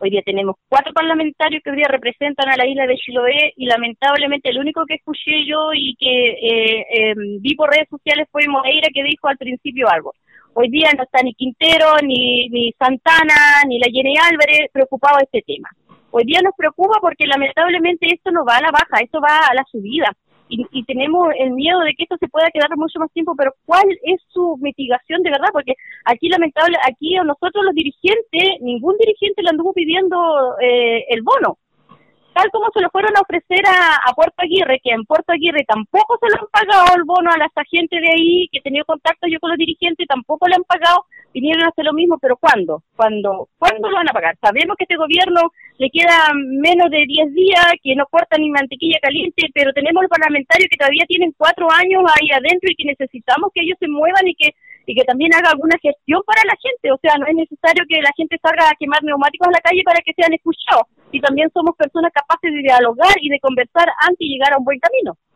Hoy día tenemos 4 parlamentarios que hoy día representan a la isla de Chiloé y lamentablemente el único que escuché yo y que vi por redes sociales fue Moreira, que dijo al principio algo. Hoy día no está ni Quintero, ni Santana, ni la Jenny Álvarez preocupados de este tema. Hoy día nos preocupa porque lamentablemente esto no va a la baja, esto va a la subida. Y tenemos el miedo de que esto se pueda quedar mucho más tiempo, pero ¿cuál es su mitigación de verdad? Porque aquí aquí a nosotros los dirigentes, ningún dirigente le anduvo pidiendo el bono. Tal como se lo fueron a ofrecer a Puerto Aguirre, que en Puerto Aguirre tampoco se lo han pagado el bono a las agentes de ahí, que he tenido contacto yo con los dirigentes, tampoco le han pagado, vinieron a hacer lo mismo, pero ¿cuándo? ¿Cuándo lo van a pagar? Sabemos que este gobierno le queda menos de 10 días, que no corta ni mantequilla caliente, pero tenemos los parlamentarios que todavía tienen 4 años ahí adentro y que necesitamos que ellos se muevan y que también haga alguna gestión para la gente. O sea, no es necesario que la gente salga a quemar neumáticos a la calle para que sean escuchados. Y también somos personas capaces de dialogar y de conversar antes de llegar a un buen camino.